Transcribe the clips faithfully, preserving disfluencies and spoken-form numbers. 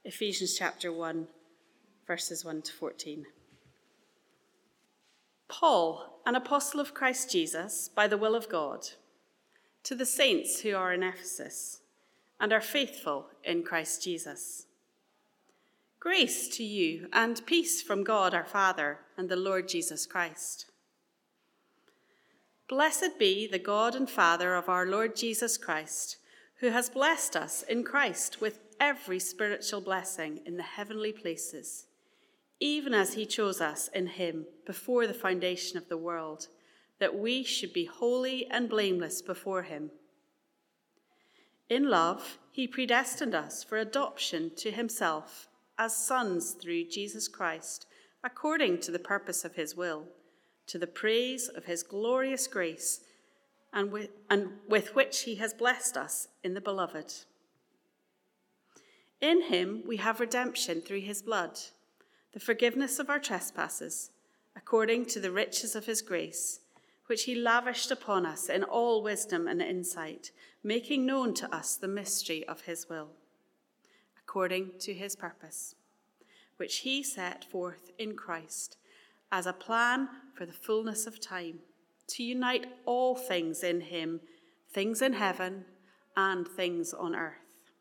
Ephesians chapter one, verses one to fourteen. Paul, an apostle of Christ Jesus, by the will of God, to the saints who are in Ephesus and are faithful in Christ Jesus. Grace to you and peace from God our Father and the Lord Jesus Christ. Blessed be the God and Father of our Lord Jesus Christ, who has blessed us in Christ with every spiritual blessing in the heavenly places, even as he chose us in him before the foundation of the world, that we should be holy and blameless before him. In love, he predestined us for adoption to himself as sons through Jesus Christ, according to the purpose of his will, to the praise of his glorious grace, and with, and with which he has blessed us in the beloved. In him we have redemption through his blood, the forgiveness of our trespasses, according to the riches of his grace, which he lavished upon us in all wisdom and insight, making known to us the mystery of his will, according to his purpose, which he set forth in Christ as a plan for the fullness of time, to unite all things in him, things in heaven and things on earth.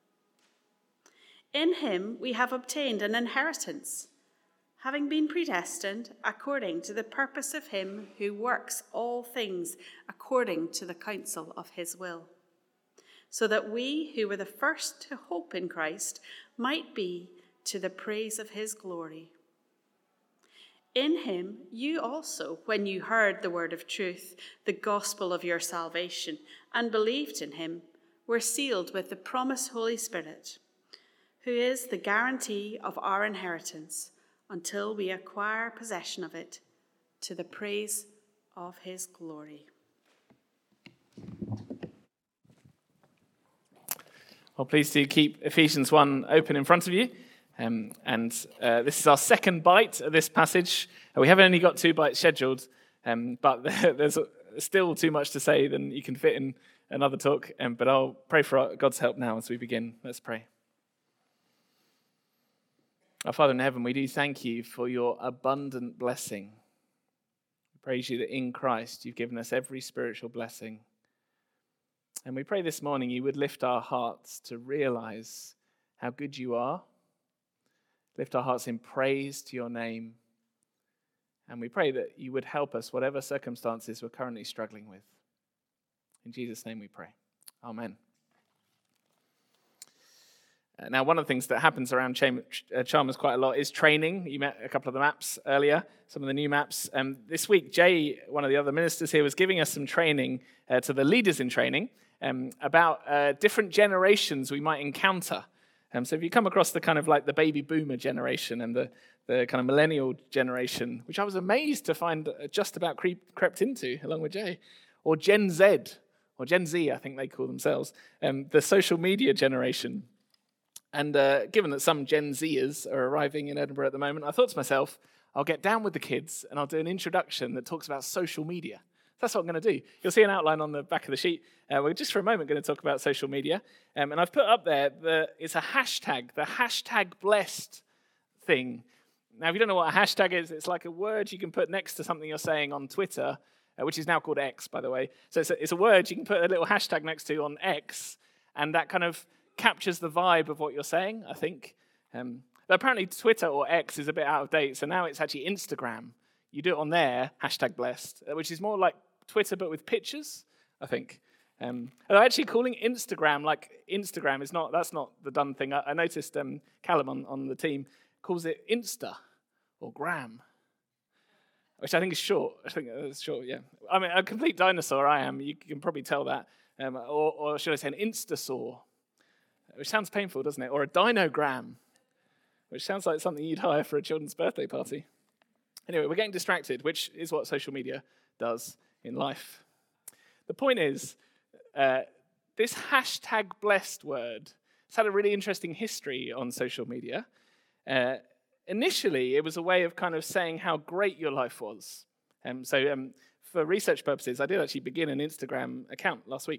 In him we have obtained an inheritance, having been predestined according to the purpose of him who works all things according to the counsel of his will, so that we who were the first to hope in Christ might be to the praise of his glory. In him you also, when you heard the word of truth, the gospel of your salvation, and believed in him, were sealed with the promised Holy Spirit, who is the guarantee of our inheritance until we acquire possession of it, to the praise of his glory. Well, please do keep Ephesians one open in front of you. Um, and uh, this is our second bite of this passage. Uh, we haven't only got two bites scheduled, um, but there's still too much to say than you can fit in another talk. Um, but I'll pray for our, God's help now as we begin. Let's pray. Our Father in heaven, we do thank you for your abundant blessing. We praise you that in Christ you've given us every spiritual blessing. And we pray this morning you would lift our hearts to realize how good you are. Lift our hearts in praise to your name. And we pray that you would help us, whatever circumstances we're currently struggling with. In Jesus' name we pray. Amen. Uh, now, one of the things that happens around Cham- uh, Chalmers quite a lot is training. You met a couple of the maps earlier, some of the new maps. Um, this week, Jay, one of the other ministers here, was giving us some training uh, to the leaders in training um, about uh, different generations we might encounter. Um, so if you come across the kind of like the baby boomer generation and the, the kind of millennial generation, which I was amazed to find just about creep, crept into along with Jay, or Gen Z, or Gen Z, I think they call themselves, um, the social media generation. And uh, given that some Gen Zers are arriving in Edinburgh at the moment, I thought to myself, I'll get down with the kids and I'll do an introduction that talks about social media. That's what I'm going to do. You'll see an outline on the back of the sheet. Uh, we're just for a moment going to talk about social media. Um, and I've put up there, the, it's a hashtag, the hashtag blessed thing. Now, if you don't know what a hashtag is, it's like a word you can put next to something you're saying on Twitter, uh, which is now called X, by the way. So it's a, it's a word you can put a little hashtag next to on X, and that kind of captures the vibe of what you're saying, I think. Um, but apparently Twitter or X is a bit out of date, so now it's actually Instagram. You do it on there, hashtag blessed, which is more like Twitter but with pictures, I think. Um, although actually calling Instagram like Instagram is not, that's not the done thing. I, I noticed um, Callum on, on the team calls it Insta or Gram, which I think is short. I think it's short, yeah. I mean, a complete dinosaur I am, you can probably tell that. Um, or, or should I say an Instasaur, which sounds painful, doesn't it? Or a Dinogram, which sounds like something you'd hire for a children's birthday party. Anyway, we're getting distracted, which is what social media does in life. The point is, uh, this hashtag blessed word, it's had a really interesting history on social media. Uh, initially, it was a way of kind of saying how great your life was. Um, so um, for research purposes, I did actually begin an Instagram account last week.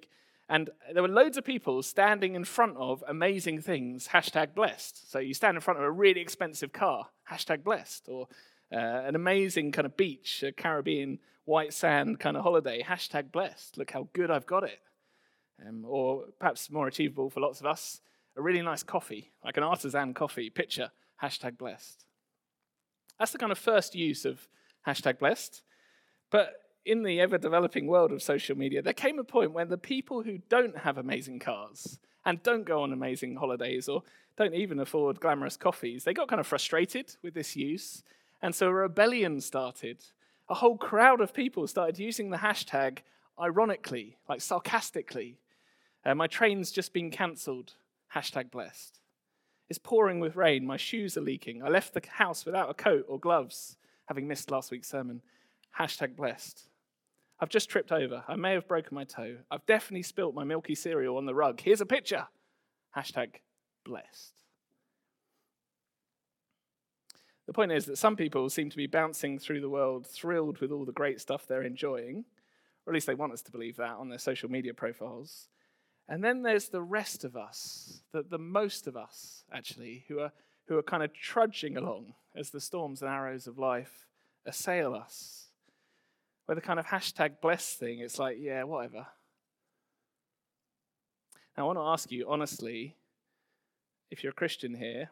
And there were loads of people standing in front of amazing things, hashtag blessed. So you stand in front of a really expensive car, hashtag blessed. Or uh, an amazing kind of beach, a Caribbean white sand kind of holiday, hashtag blessed. Look how good I've got it. Um, or perhaps more achievable for lots of us, a really nice coffee, like an artisan coffee, picture, hashtag blessed. That's the kind of first use of hashtag blessed. But in the ever-developing world of social media, there came a point when the people who don't have amazing cars and don't go on amazing holidays or don't even afford glamorous coffees, they got kind of frustrated with this use. And so a rebellion started. A whole crowd of people started using the hashtag ironically, like sarcastically. Uh, my train's just been cancelled, hashtag blessed. It's pouring with rain, my shoes are leaking. I left the house without a coat or gloves, having missed last week's sermon, hashtag blessed. I've just tripped over. I may have broken my toe. I've definitely spilt my milky cereal on the rug. Here's a picture, hashtag blessed. The point is that some people seem to be bouncing through the world, thrilled with all the great stuff they're enjoying, or at least they want us to believe that on their social media profiles. And then there's the rest of us, the, the most of us, actually, who are, who are kind of trudging along as the storms and arrows of life assail us. Where the kind of hashtag blessed thing, it's like, yeah, whatever. Now, I want to ask you, honestly, if you're a Christian here,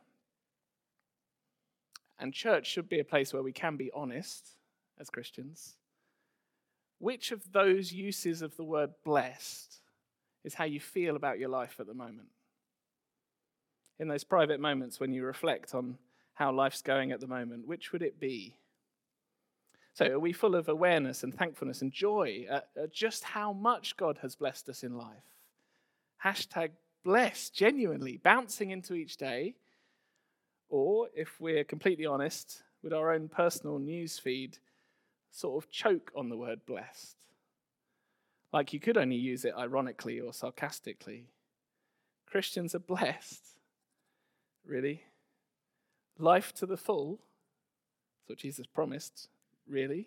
and church should be a place where we can be honest as Christians, which of those uses of the word blessed is how you feel about your life at the moment? In those private moments when you reflect on how life's going at the moment, which would it be? So are we full of awareness and thankfulness and joy at, at just how much God has blessed us in life? Hashtag blessed, genuinely, bouncing into each day. Or, if we're completely honest, with our own personal news feed, sort of choke on the word blessed. Like you could only use it ironically or sarcastically. Christians are blessed. Really? Life to the full? That's what Jesus promised. Really?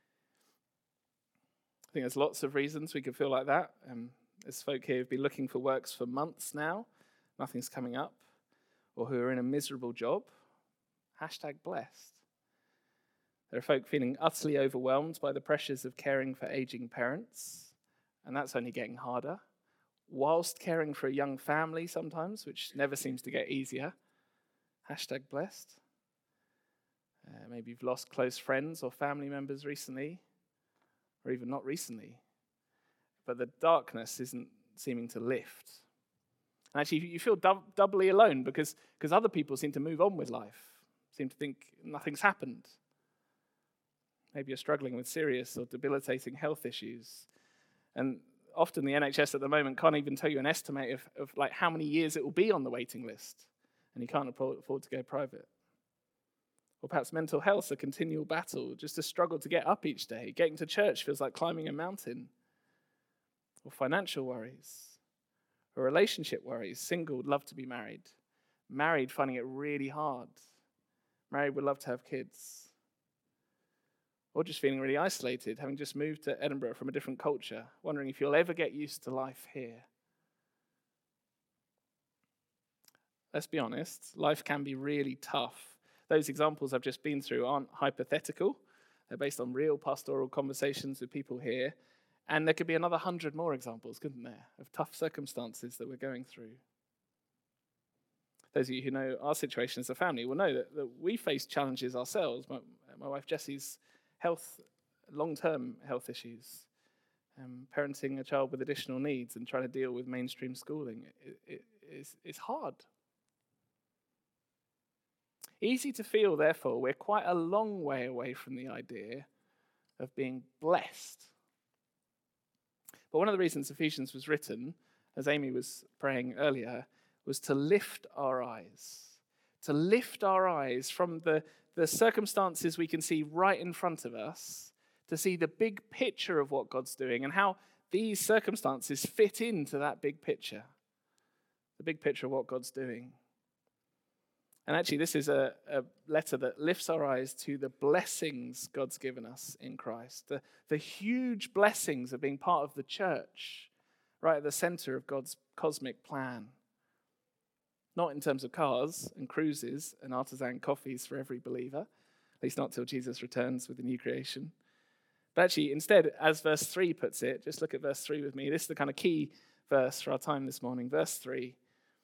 I think there's lots of reasons we could feel like that. Um, there's folk here who've been looking for works for months now. Nothing's coming up. Or who are in a miserable job. Hashtag blessed. There are folk feeling utterly overwhelmed by the pressures of caring for aging parents. And that's only getting harder. Whilst caring for a young family sometimes, which never seems to get easier. Hashtag blessed. Uh, maybe you've lost close friends or family members recently, or even not recently. But the darkness isn't seeming to lift. And actually, you feel dub- doubly alone because, because other people seem to move on with life, seem to think nothing's happened. Maybe you're struggling with serious or debilitating health issues. And often the N H S at the moment can't even tell you an estimate of, of like how many years it will be on the waiting list. And you can't afford to go private. Or perhaps mental health's a continual battle, just a struggle to get up each day. Getting to church feels like climbing a mountain. Or financial worries. Or relationship worries. Single, would love to be married. Married, finding it really hard. Married, would love to have kids. Or just feeling really isolated, having just moved to Edinburgh from a different culture, wondering if you'll ever get used to life here. Let's be honest, life can be really tough. Those examples I've just been through aren't hypothetical. They're based on real pastoral conversations with people here. And there could be another hundred more examples, couldn't there, of tough circumstances that we're going through. Those of you who know our situation as a family will know that, that we face challenges ourselves. My, my wife Jessie's health, long-term health issues, um, parenting a child with additional needs and trying to deal with mainstream schooling. It, it, it's, it's hard. Easy to feel, therefore, we're quite a long way away from the idea of being blessed. But one of the reasons Ephesians was written, as Amy was praying earlier, was to lift our eyes. To lift our eyes from the, the circumstances we can see right in front of us, to see the big picture of what God's doing and how these circumstances fit into that big picture. The big picture of what God's doing. And actually, this is a, a letter that lifts our eyes to the blessings God's given us in Christ. The, the huge blessings of being part of the church, right at the center of God's cosmic plan. Not in terms of cars and cruises and artisan coffees for every believer, at least not till Jesus returns with the new creation. But actually, instead, as verse three puts it, just look at verse three with me. This is the kind of key verse for our time this morning. Verse three.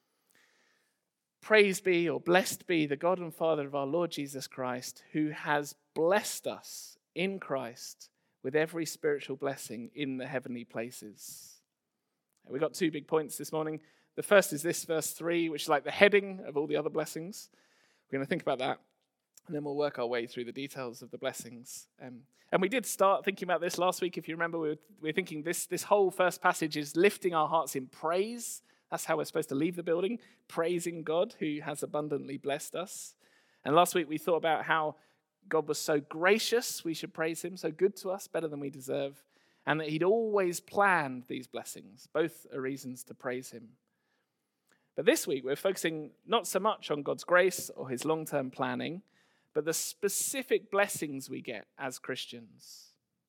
Praise be or blessed be the God and Father of our Lord Jesus Christ, who has blessed us in Christ with every spiritual blessing in the heavenly places. We've got two big points this morning. The first is this, verse three, which is like the heading of all the other blessings. We're going to think about that, and then we'll work our way through the details of the blessings. Um, and we did start thinking about this last week. If you remember, we were, we were thinking this, this whole first passage is lifting our hearts in praise. That's how we're supposed to leave the building, praising God who has abundantly blessed us. And last week we thought about how God was so gracious, we should praise him, so good to us, better than we deserve, and that he'd always planned these blessings. Both are reasons to praise him. But this week we're focusing not so much on God's grace or his long-term planning, but the specific blessings we get as Christians.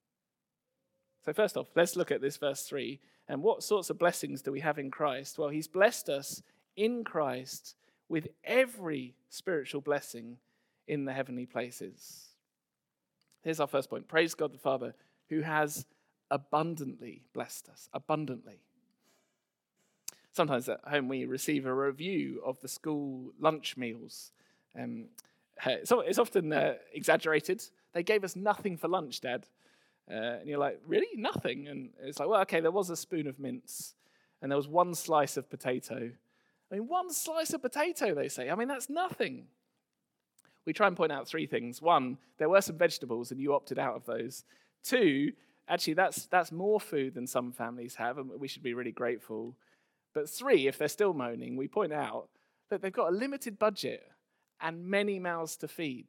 So first off, let's look at this verse three. And what sorts of blessings do we have in Christ? Well, he's blessed us in Christ with every spiritual blessing in the heavenly places. Here's our first point. Praise God the Father, who has abundantly blessed us. Abundantly. Sometimes at home we receive a review of the school lunch meals. Um, so it's often uh, exaggerated. They gave us nothing for lunch, Dad. Uh, and you're like, really? Nothing? And it's like, well, okay, there was a spoon of mince, and there was one slice of potato. I mean, one slice of potato, they say. I mean, that's nothing. We try and point out three things. One, there were some vegetables, and you opted out of those. Two, actually, that's that's more food than some families have, and we should be really grateful. But three, if they're still moaning, we point out that they've got a limited budget and many mouths to feed.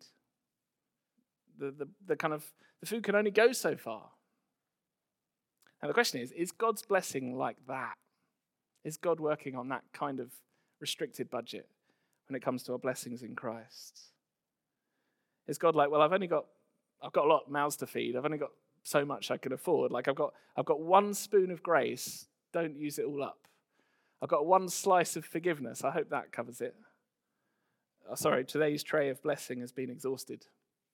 The, the, the kind of the food can only go so far. Now the question is, is God's blessing like that? Is God working on that kind of restricted budget when it comes to our blessings in Christ? Is God like, well, I've only got I've got a lot of mouths to feed. I've only got so much I can afford. Like I've got I've got one spoon of grace. Don't use it all up. I've got one slice of forgiveness. I hope that covers it. Oh, sorry, today's tray of blessing has been exhausted.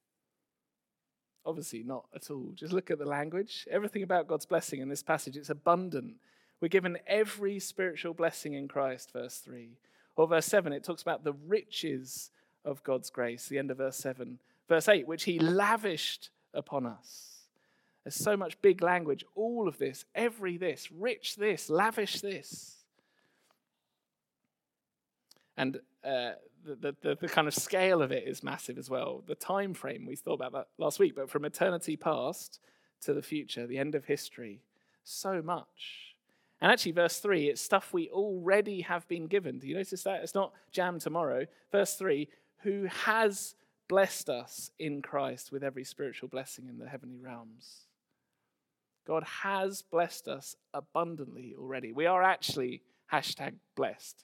Obviously not at all. Just look at the language. Everything about God's blessing in this passage, it's abundant. We're given every spiritual blessing in Christ, verse three. Or verse seven, it talks about the riches of God's grace, the end of verse seven. Verse eight, which he lavished upon us. There's so much big language. All of this, every this, rich this, lavish this. And uh, the, the, the kind of scale of it is massive as well. The time frame, we thought about that last week, but from eternity past to the future, the end of history, so much. And actually, verse three, it's stuff we already have been given. Do you notice that? It's not jam tomorrow. Verse three, who has blessed us in Christ with every spiritual blessing in the heavenly realms. God has blessed us abundantly already. We are actually hashtag blessed.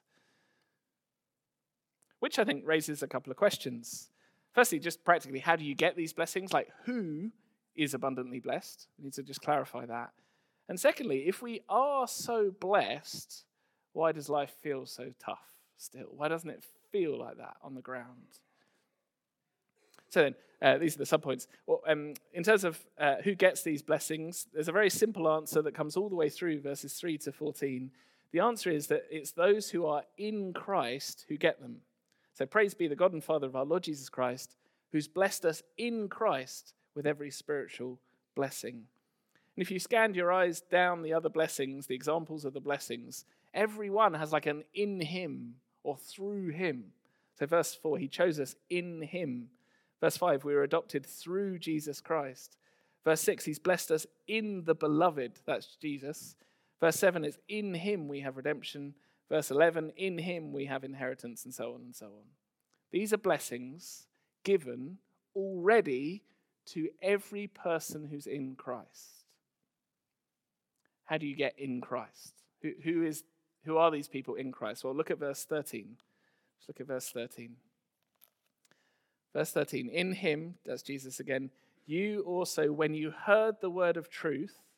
Which I think raises a couple of questions. Firstly, just practically, how do you get these blessings? Like, who is abundantly blessed? We need to just clarify that. And secondly, if we are so blessed, why does life feel so tough still? Why doesn't it feel like that on the ground? So then, uh, these are the subpoints. Well, um, in terms of uh, who gets these blessings, there's a very simple answer that comes all the way through verses three to fourteen. The answer is that it's those who are in Christ who get them. So praise be the God and Father of our Lord Jesus Christ, who's blessed us in Christ with every spiritual blessing. And if you scanned your eyes down the other blessings, the examples of the blessings, every one has like an in him or through him. So verse four, he chose us in him. Verse five, we were adopted through Jesus Christ. Verse six, he's blessed us in the beloved, that's Jesus. Verse seven is in him we have redemption. Verse eleven, in him we have inheritance, and so on and so on. These are blessings given already to every person who's in Christ. How do you get in Christ? Who, who is, who are these people in Christ? Well, look at verse thirteen. Let's look at verse thirteen. Verse thirteen, in him, that's Jesus again, you also, when you heard the word of truth,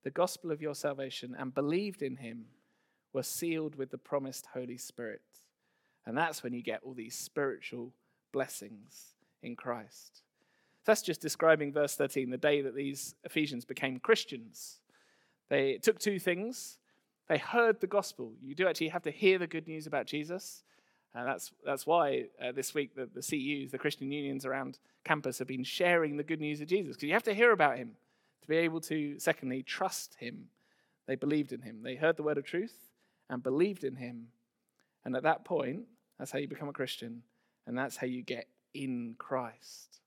the gospel of your salvation and believed in him were sealed with the promised Holy Spirit. And that's when you get all these spiritual blessings in Christ. So that's just describing verse thirteen, the day that these Ephesians became Christians. They took two things. They heard the gospel. You do actually have to hear the good news about Jesus. And that's that's why uh, this week the, the C Us, the Christian unions around campus, have been sharing the good news of Jesus. Because you have to hear about him to be able to, secondly, trust him. They believed in him. They heard the word of truth and believed in him. And at that point, that's how you become a Christian. And that's how you get in Christ.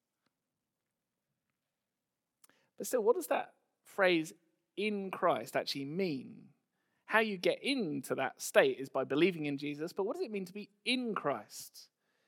But still, what does that phrase, in Christ, actually mean? How you get into that state is by believing in Jesus, but what does it mean to be in Christ?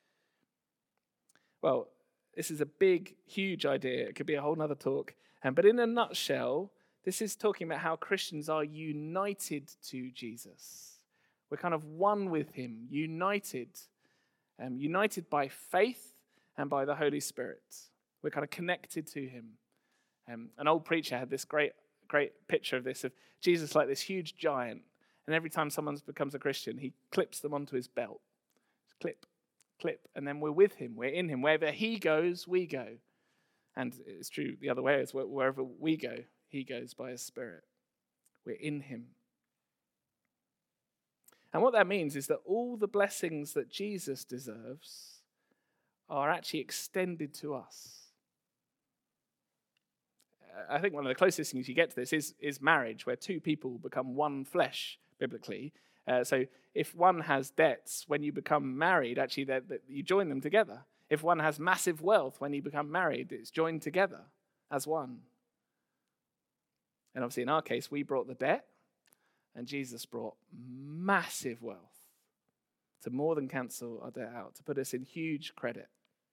Well, this is a big, huge idea. It could be a whole nother talk. Um, but in a nutshell, this is talking about how Christians are united to Jesus. We're kind of one with him, united. Um, united by faith and by the Holy Spirit. We're kind of connected to him. Um, an old preacher had this great Great picture of this, of Jesus like this huge giant, and every time someone becomes a Christian, he clips them onto his belt. Clip, clip, and then we're with him, we're in him. Wherever he goes, we go. And it's true the other way, is wherever we go, he goes by his Spirit. We're in him. And what that means is that all the blessings that Jesus deserves are actually extended to us. I think one of the closest things you get to this is, is marriage, where two people become one flesh, biblically. Uh, so if one has debts, when you become married, actually they're, they're, you join them together. If one has massive wealth, when you become married, it's joined together as one. And obviously in our case, we brought the debt, and Jesus brought massive wealth to more than cancel our debt out, to put us in huge credit.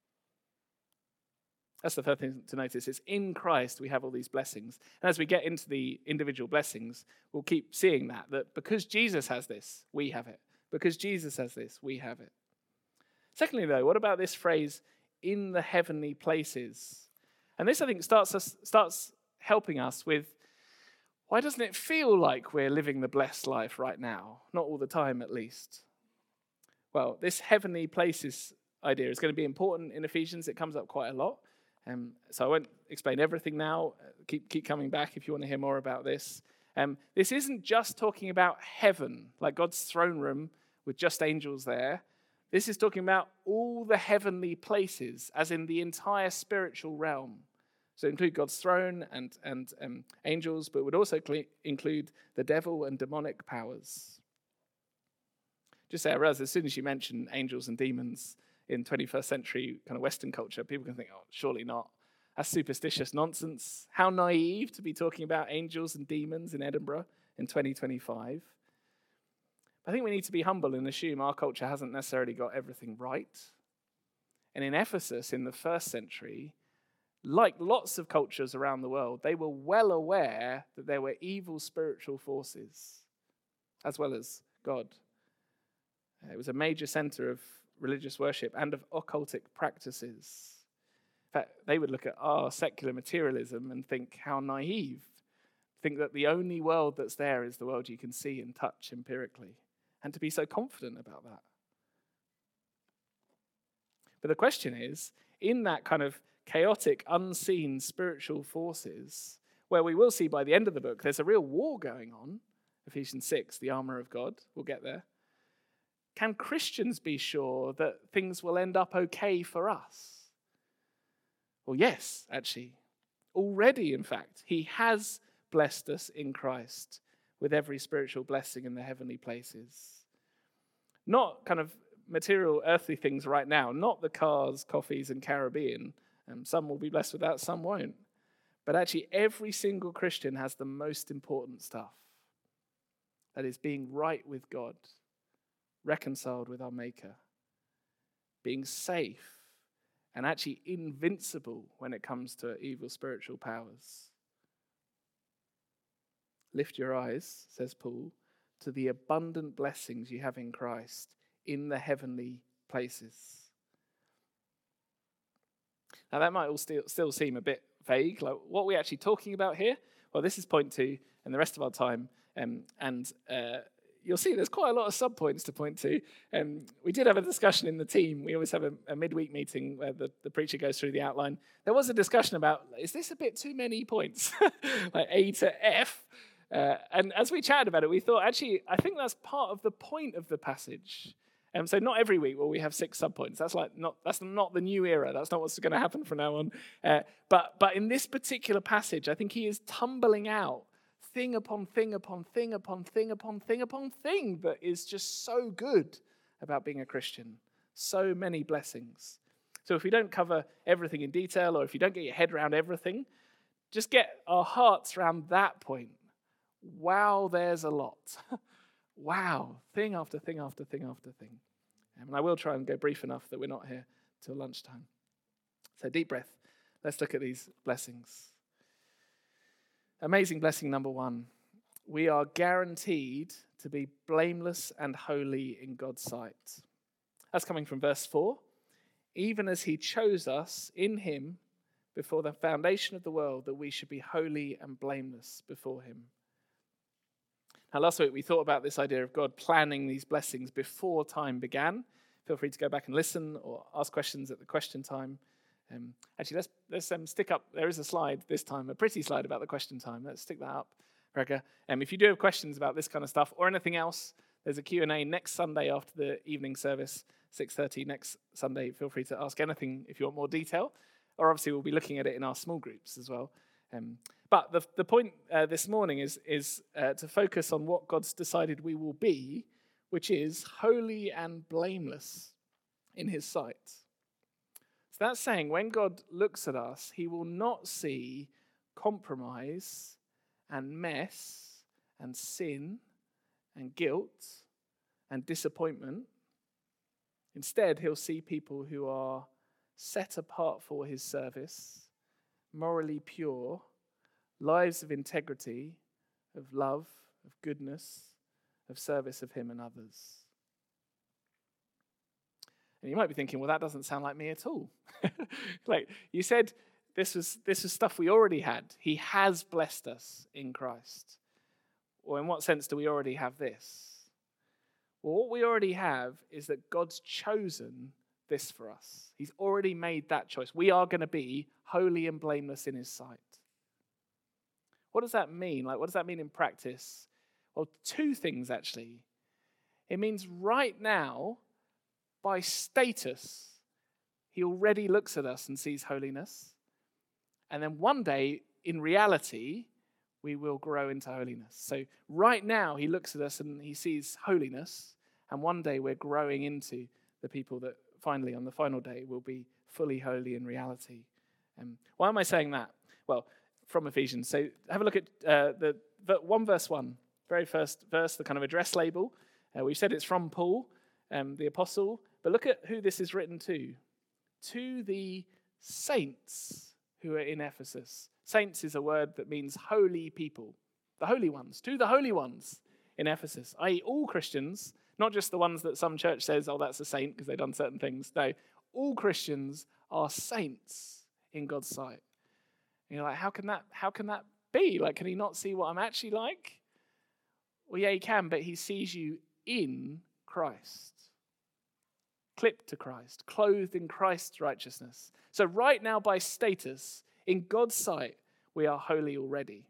That's the first thing to notice. It's in Christ we have all these blessings. And as we get into the individual blessings, we'll keep seeing that, that because Jesus has this, we have it. Because Jesus has this, we have it. Secondly, though, what about this phrase, in the heavenly places? And this, I think, starts us, starts helping us with, why doesn't it feel like we're living the blessed life right now? Not all the time, at least. Well, this heavenly places idea is going to be important in Ephesians. It comes up quite a lot. Um, so I won't explain everything now. Uh, keep keep coming back if you want to hear more about this. Um, this isn't just talking about heaven, like God's throne room with just angels there. This is talking about all the heavenly places, as in the entire spiritual realm. So include God's throne and, and um, angels, but would also cl- include the devil and demonic powers. Just say, I realize as soon as you mention angels and demons in twenty-first century kind of Western culture, people can think, oh, surely not. That's superstitious nonsense. How naive to be talking about angels and demons in Edinburgh in twenty twenty-five. I think we need to be humble and assume our culture hasn't necessarily got everything right. And in Ephesus in the first century, like lots of cultures around the world, they were well aware that there were evil spiritual forces as well as God. It was a major center of religious worship and of occultic practices. In fact, they would look at our secular materialism and think, how naive. Think that the only world that's there is the world you can see and touch empirically. And to be so confident about that. But the question is, in that kind of chaotic, unseen spiritual forces, where we will see by the end of the book, there's a real war going on, Ephesians six, the armor of God, we'll get there. Can Christians be sure that things will end up okay for us? Well, yes, actually. Already, in fact, he has blessed us in Christ with every spiritual blessing in the heavenly places. Not kind of material, earthly things right now, not the cars, coffees, and Caribbean. Um, some will be blessed with that, some won't. But actually, every single Christian has the most important stuff. That is being right with God, reconciled with our Maker, being safe, and actually invincible when it comes to evil spiritual powers. Lift your eyes, says Paul, to the abundant blessings you have in Christ in the heavenly places. Now that might all still, still seem a bit vague. Like, what are we actually talking about here? Well, this is point two, and the rest of our time, um, and uh, you'll see there's quite a lot of sub-points to point to. Um, we did have a discussion in the team. We always have a, a midweek meeting where the, the preacher goes through the outline. There was a discussion about, is this a bit too many points? Like A to F? Uh, and as we chatted about it, we thought, actually, I think that's part of the point of the passage. Um, so not every week will we have six subpoints. That's like not that's not the new era. That's not what's going to happen from now on. Uh, but but in this particular passage, I think he is tumbling out thing upon thing upon thing upon thing upon thing upon thing that is just so good about being a Christian. So many blessings. So if we don't cover everything in detail, or if you don't get your head around everything, just get our hearts around that point. Wow, there's a lot. Wow, thing after thing after thing after thing. And I will try and go brief enough that we're not here till lunchtime. So deep breath. Let's look at these blessings. Amazing blessing number one. We are guaranteed to be blameless and holy in God's sight. That's coming from verse four. Even as he chose us in him before the foundation of the world, that we should be holy and blameless before him. Now, last week we thought about this idea of God planning these blessings before time began. Feel free to go back and listen or ask questions at the question time. Um, actually, let's let's um, stick up. There is a slide this time, a pretty slide about the question time. Let's stick that up, Gregor. Um, if you do have questions about this kind of stuff or anything else, there's a Q and A next Sunday after the evening service, six thirty next Sunday. Feel free to ask anything if you want more detail. Or obviously, we'll be looking at it in our small groups as well. Um, but the the point uh, this morning is, is uh, to focus on what God's decided we will be, which is holy and blameless in his sight. So that's saying when God looks at us, he will not see compromise and mess and sin and guilt and disappointment. Instead, he'll see people who are set apart for his service, morally pure, lives of integrity, of love, of goodness, of service of him and others. And you might be thinking, well, that doesn't sound like me at all. Like you said, this was this was stuff we already had. He has blessed us in Christ. Or in what sense do we already have this? Well, what we already have is that God's chosen this for us. He's already made that choice. We are going to be holy and blameless in his sight. What does that mean? Like, what does that mean in practice? Well, two things, actually. It means right now, by status, he already looks at us and sees holiness. And then one day, in reality, we will grow into holiness. So right now, he looks at us and he sees holiness. And one day, we're growing into the people that finally, on the final day, will be fully holy in reality. Um, why am I saying that? Well, from Ephesians. So have a look at uh, the, the one verse one, very first verse, the kind of address label. Uh, we've said it's from Paul, um, the apostle, but look at who this is written to. To the saints who are in Ephesus. Saints is a word that means holy people, the holy ones, to the holy ones in Ephesus, that is all Christians, not just the ones that some church says, oh, that's a saint because they've done certain things. No, all Christians are saints in God's sight. And you're like, how can that, how can that be? Like, can he not see what I'm actually like? Well, yeah, he can, but he sees you in Christ. Clipped to Christ, clothed in Christ's righteousness. So right now, by status, in God's sight, we are holy already.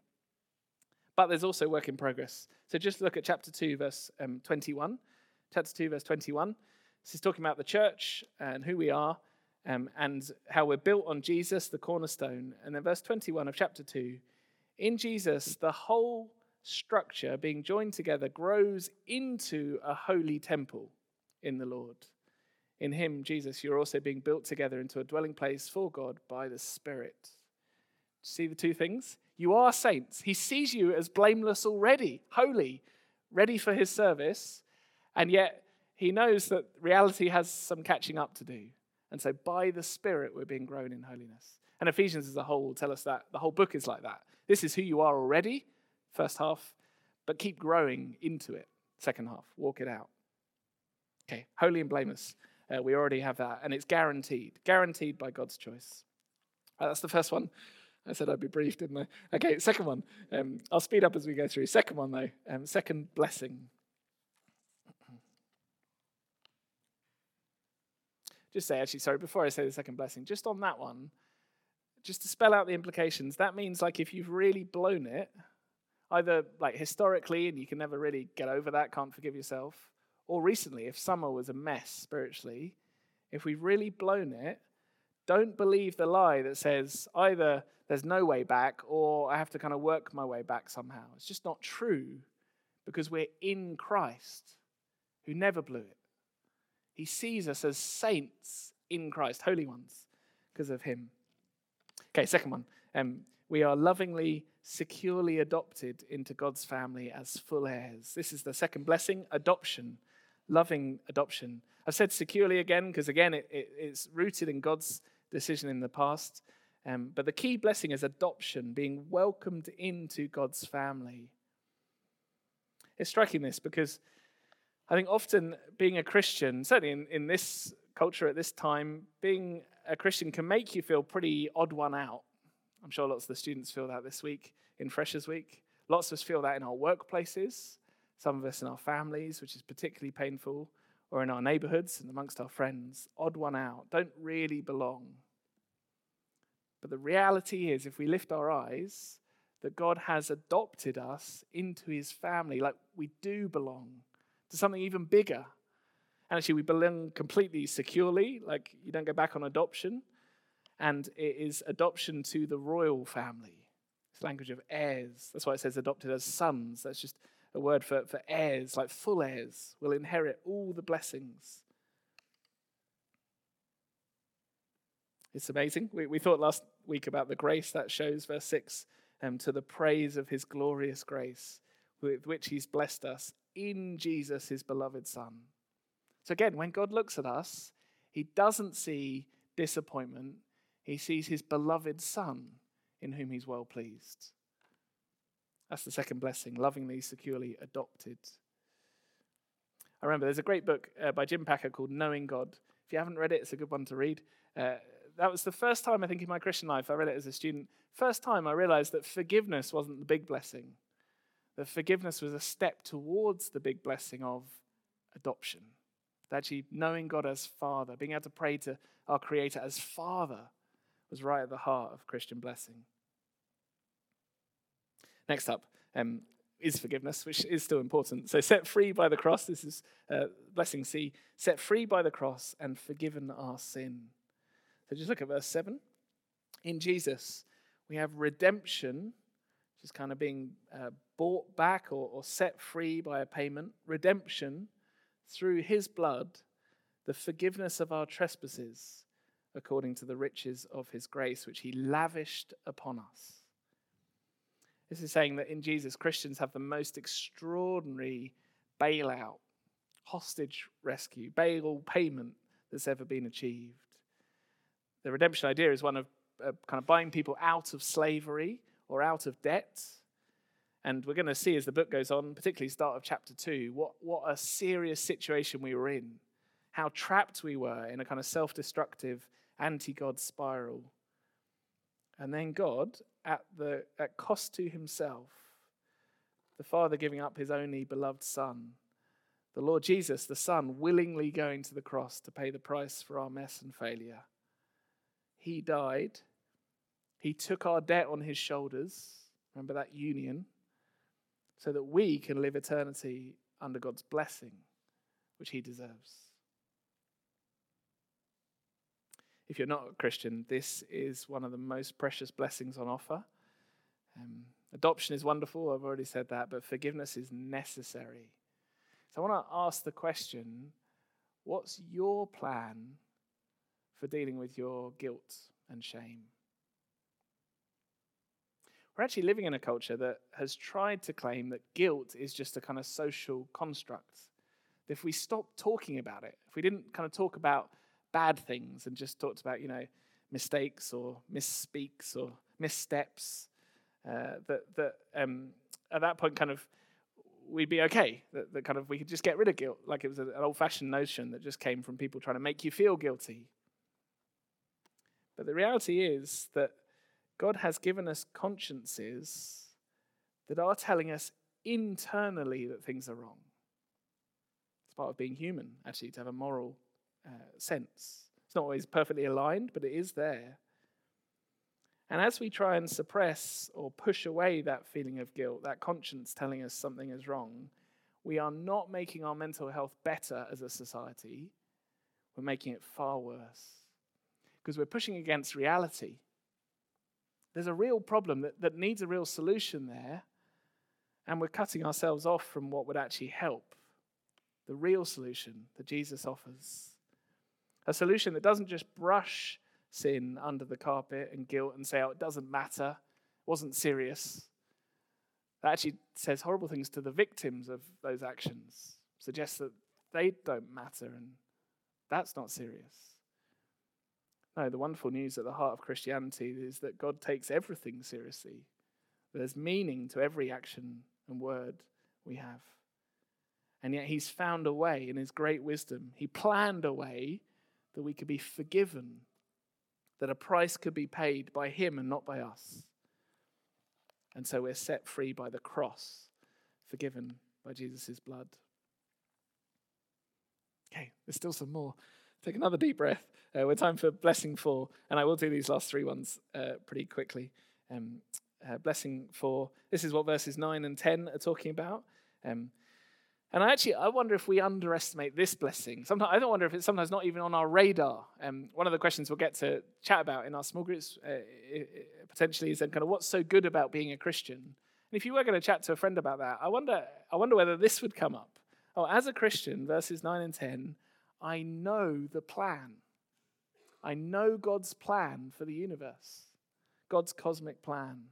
But there's also work in progress. So just look at chapter two, verse um, twenty-one. Chapter two, verse twenty-one. This is talking about the church and who we are. Um, and how we're built on Jesus, the cornerstone. And then verse twenty-one of chapter two, in Jesus, the whole structure being joined together grows into a holy temple in the Lord. In him, Jesus, you're also being built together into a dwelling place for God by the Spirit. See the two things? You are saints. He sees you as blameless already, holy, ready for his service. And yet he knows that reality has some catching up to do. And so by the Spirit, we're being grown in holiness. And Ephesians as a whole will tell us that. The whole book is like that. This is who you are already, first half, but keep growing into it, second half. Walk it out. Okay, holy and blameless. Uh, we already have that, and it's guaranteed. Guaranteed by God's choice. Uh, that's the first one. I said I'd be brief, didn't I? Okay, second one. Um, I'll speed up as we go through. Second one, though. Um, second blessing. Just say, actually, sorry, before I say the second blessing, just on that one, just to spell out the implications, that means like if you've really blown it, either like historically and you can never really get over that, can't forgive yourself, or recently, if summer was a mess spiritually, if we've really blown it, don't believe the lie that says either there's no way back or I have to kind of work my way back somehow. It's just not true because we're in Christ who never blew it. He sees us as saints in Christ, holy ones, because of him. Okay, second one. Um, we are lovingly, securely adopted into God's family as full heirs. This is the second blessing, adoption, loving adoption. I've said securely again because, again, it, it, it's rooted in God's decision in the past. Um, but the key blessing is adoption, being welcomed into God's family. It's striking this because I think often being a Christian, certainly in, in this culture at this time, being a Christian can make you feel pretty odd one out. I'm sure lots of the students feel that this week in Freshers Week. Lots of us feel that in our workplaces, some of us in our families, which is particularly painful, or in our neighborhoods and amongst our friends. Odd one out, don't really belong. But the reality is, if we lift our eyes, that God has adopted us into his family, like we do belong to something even bigger. And actually, we belong completely securely, like you don't go back on adoption. And it is adoption to the royal family. It's language of heirs. That's why it says adopted as sons. That's just a word for, for heirs, like full heirs, will inherit all the blessings. It's amazing. We, we thought last week about the grace that shows, verse six, um, to the praise of his glorious grace, with which he's blessed us in Jesus, his beloved Son. So again, when God looks at us, he doesn't see disappointment. He sees his beloved Son in whom he's well pleased. That's the second blessing, lovingly, securely adopted. I remember there's a great book uh, by Jim Packer called Knowing God. If you haven't read it, it's a good one to read. Uh, that was the first time, I think, in my Christian life, I read it as a student. First time I realized that forgiveness wasn't the big blessing. That forgiveness was a step towards the big blessing of adoption. That actually knowing God as Father, being able to pray to our Creator as Father, was right at the heart of Christian blessing. Next up um, is forgiveness, which is still important. So set free by the cross, this is uh, blessing C, set free by the cross and forgiven our sin. So just look at verse seven. In Jesus, we have redemption, which is kind of being uh, bought back or, or set free by a payment. Redemption through his blood, the forgiveness of our trespasses, according to the riches of his grace, which he lavished upon us. This is saying that in Jesus, Christians have the most extraordinary bailout, hostage rescue, bail payment that's ever been achieved. The redemption idea is one of uh, kind of buying people out of slavery or out of debt. And we're going to see as the book goes on, particularly start of chapter two, what, what a serious situation we were in, how trapped we were in a kind of self-destructive, anti-God spiral. And then God, at the at cost to himself, the Father giving up his only beloved Son, the Lord Jesus, the Son, willingly going to the cross to pay the price for our mess and failure. He died. He took our debt on his shoulders. Remember that union? So that we can live eternity under God's blessing, which he deserves. If you're not a Christian, this is one of the most precious blessings on offer. Um, adoption is wonderful, I've already said that, but forgiveness is necessary. So I want to ask the question, what's your plan for dealing with your guilt and shame? We're actually living in a culture that has tried to claim that guilt is just a kind of social construct. If we stopped talking about it, if we didn't kind of talk about bad things and just talked about, you know, mistakes or misspeaks or missteps, uh, that that um, at that point kind of we'd be okay. That, that kind of we could just get rid of guilt, like it was an old-fashioned notion that just came from people trying to make you feel guilty. But the reality is that God has given us consciences that are telling us internally that things are wrong. It's part of being human, actually, to have a moral uh, sense. It's not always perfectly aligned, but it is there. And as we try and suppress or push away that feeling of guilt, that conscience telling us something is wrong, we are not making our mental health better as a society. We're making it far worse. Because we're pushing against reality. There's a real problem that, that needs a real solution there, and we're cutting ourselves off from what would actually help. The real solution that Jesus offers. A solution that doesn't just brush sin under the carpet and guilt and say, oh, it doesn't matter, it wasn't serious. That actually says horrible things to the victims of those actions, suggests that they don't matter and that's not serious. No, the wonderful news at the heart of Christianity is that God takes everything seriously. There's meaning to every action and word we have. And yet he's found a way in his great wisdom. He planned a way that we could be forgiven, that a price could be paid by him and not by us. And so we're set free by the cross, forgiven by Jesus' blood. Okay, there's still some more. Take another deep breath. Uh, we're time for blessing four, and I will do these last three ones uh, pretty quickly. Um, uh, blessing four, this is what verses nine and ten are talking about. Um, and I actually, I wonder if we underestimate this blessing. Sometimes I don't wonder if it's sometimes not even on our radar. Um, one of the questions we'll get to chat about in our small groups uh, it, it potentially is then kind of what's so good about being a Christian. And if you were going to chat to a friend about that, I wonder, I wonder whether this would come up. Oh, as a Christian, verses nine and ten, I know the plan. I know God's plan for the universe. God's cosmic plan.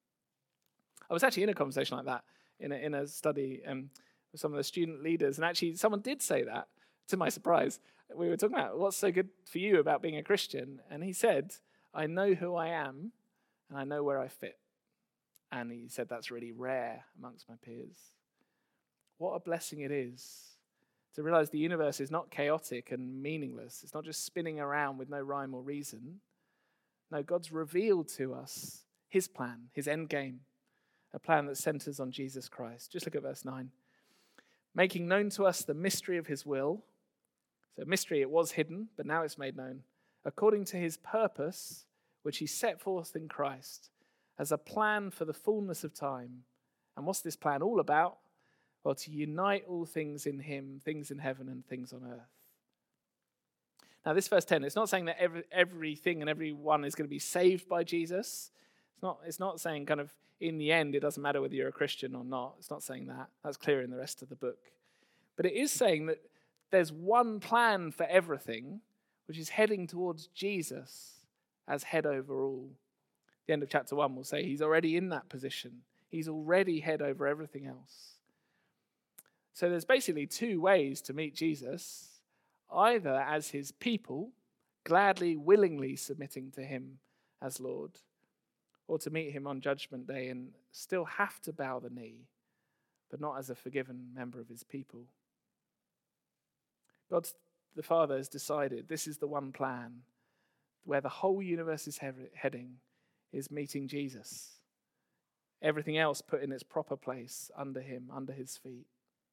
I was actually in a conversation like that in a, in a study um, with some of the student leaders, and actually someone did say that, to my surprise. We were talking about what's so good for you about being a Christian, and he said, I know who I am, and I know where I fit. And he said that's really rare amongst my peers. What a blessing it is to realize the universe is not chaotic and meaningless. It's not just spinning around with no rhyme or reason. No, God's revealed to us his plan, his end game, a plan that centers on Jesus Christ. Just look at verse nine. Making known to us the mystery of his will. So mystery, it was hidden, but now it's made known. According to his purpose, which he set forth in Christ, as a plan for the fullness of time. And what's this plan all about? Well, to unite all things in him, things in heaven and things on earth. Now, this verse ten, it's not saying that every, everything and everyone is going to be saved by Jesus. It's not, it's not saying kind of in the end, it doesn't matter whether you're a Christian or not. It's not saying that. That's clear in the rest of the book. But it is saying that there's one plan for everything, which is heading towards Jesus as head over all. The end of chapter one will say he's already in that position. He's already head over everything else. So there's basically two ways to meet Jesus, either as his people, gladly, willingly submitting to him as Lord, or to meet him on Judgment Day and still have to bow the knee, but not as a forgiven member of his people. God the Father has decided this is the one plan where the whole universe is heading, is meeting Jesus. Everything else put in its proper place under him, under his feet.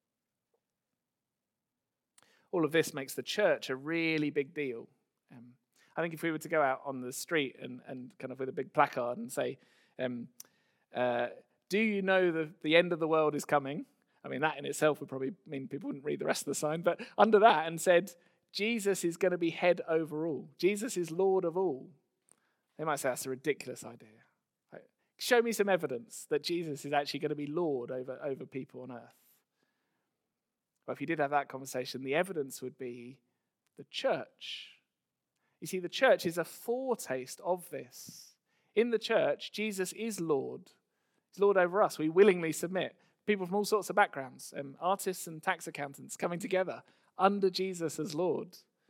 All of this makes the church a really big deal. Um, I think if we were to go out on the street and, and kind of with a big placard and say, um, uh, do you know the, the end of the world is coming? I mean, that in itself would probably mean people wouldn't read the rest of the sign, but under that and said, Jesus is going to be head over all. Jesus is Lord of all. They might say that's a ridiculous idea. Like, show me some evidence that Jesus is actually going to be Lord over, over people on earth. But if you did have that conversation, the evidence would be the church. You see, the church is a foretaste of this. In the church, Jesus is Lord. He's Lord over us. We willingly submit. People from all sorts of backgrounds, um, artists and tax accountants coming together under Jesus as Lord.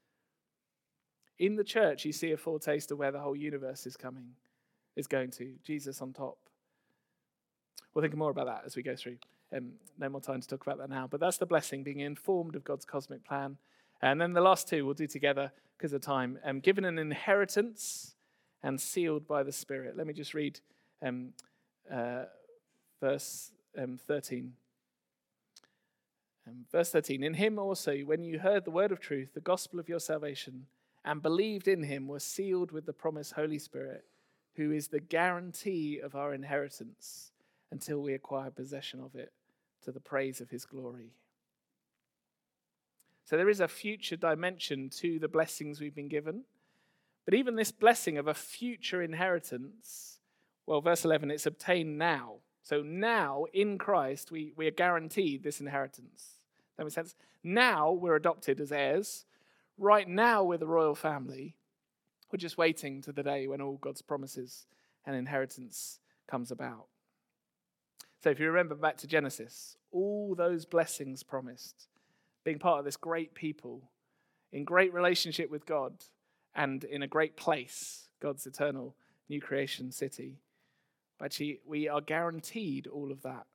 In the church, you see a foretaste of where the whole universe is coming, is going to. Jesus on top. We'll think more about that as we go through. Um, no more time to talk about that now. But that's the blessing, being informed of God's cosmic plan. And then the last two we'll do together because of time. Um, given an inheritance and sealed by the Spirit. Let me just read um, uh, verse um, thirteen. Um, verse thirteen, in him also, when you heard the word of truth, the gospel of your salvation, and believed in him, were sealed with the promised Holy Spirit, who is the guarantee of our inheritance until we acquire possession of it, to the praise of his glory. So there is a future dimension to the blessings we've been given. But even this blessing of a future inheritance, well, verse eleven, it's obtained now. So now, in Christ, we, we are guaranteed this inheritance. That makes sense? Now we're adopted as heirs. Right now we're the royal family. We're just waiting to the day when all God's promises and inheritance comes about. So if you remember back to Genesis, all those blessings promised, being part of this great people, in great relationship with God, and in a great place, God's eternal new creation city. Actually, we are guaranteed all of that.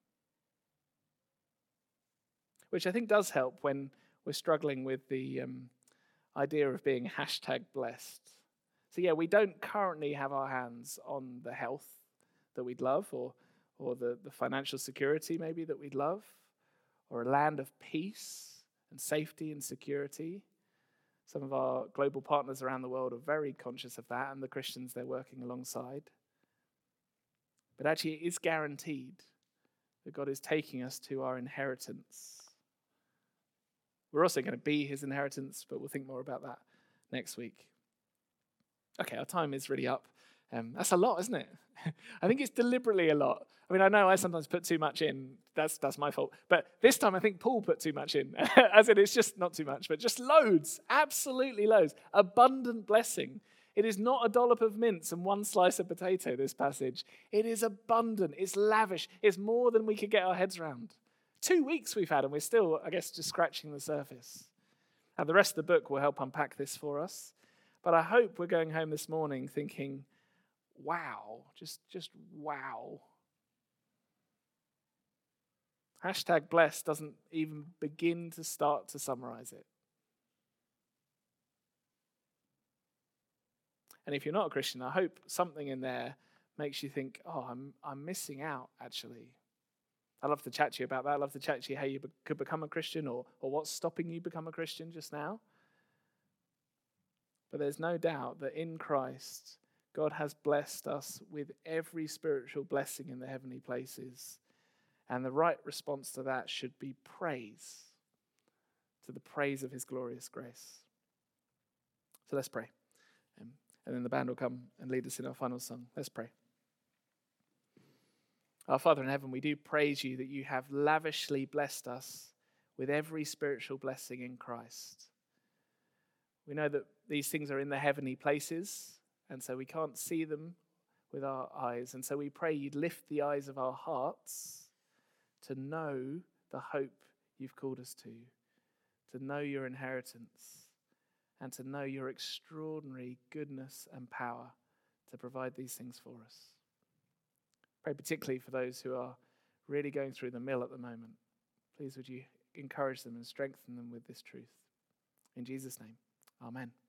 Which I think does help when we're struggling with the um, idea of being hashtag blessed. So yeah, we don't currently have our hands on the health that we'd love, or, or the, the financial security maybe that we'd love, or a land of peace and safety and security. Some of our global partners around the world are very conscious of that, and the Christians they're working alongside. But actually, it is guaranteed that God is taking us to our inheritance. We're also going to be his inheritance, but we'll think more about that next week. Okay, our time is really up. Um, that's a lot, isn't it? I think it's deliberately a lot. I mean, I know I sometimes put too much in. That's that's my fault. But this time I think Paul put too much in. As in, it's just not too much, but just loads. Absolutely loads. Abundant blessing. It is not a dollop of mince and one slice of potato, this passage. It is abundant. It's lavish. It's more than we could get our heads around. Two weeks we've had, and we're still, I guess, just scratching the surface. And the rest of the book will help unpack this for us. But I hope we're going home this morning thinking, wow, just, just wow. Hashtag blessed doesn't even begin to start to summarize it. And if you're not a Christian, I hope something in there makes you think, oh, I'm I'm missing out, actually. I'd love to chat to you about that. I'd love to chat to you how you be- could become a Christian, or, or what's stopping you become a Christian just now. But there's no doubt that in Christ, God has blessed us with every spiritual blessing in the heavenly places. And the right response to that should be praise, to the praise of his glorious grace. So let's pray. Um, and then the band will come and lead us in our final song. Let's pray. Our Father in heaven, we do praise you that you have lavishly blessed us with every spiritual blessing in Christ. We know that these things are in the heavenly places, and so we can't see them with our eyes. And so we pray you'd lift the eyes of our hearts to know the hope you've called us to, to know your inheritance, and to know your extraordinary goodness and power to provide these things for us. Pray particularly for those who are really going through the mill at the moment. Please would you encourage them and strengthen them with this truth. In Jesus' name, amen.